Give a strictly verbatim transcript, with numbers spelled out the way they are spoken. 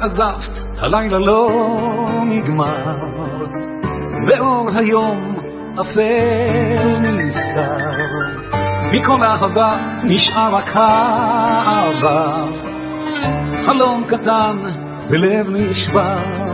עזבת, הלילה לא נגמר, ואור היום אפל נסתר, מכל אהבה נשאר רק העבר, חלום קטן ולב נשבר.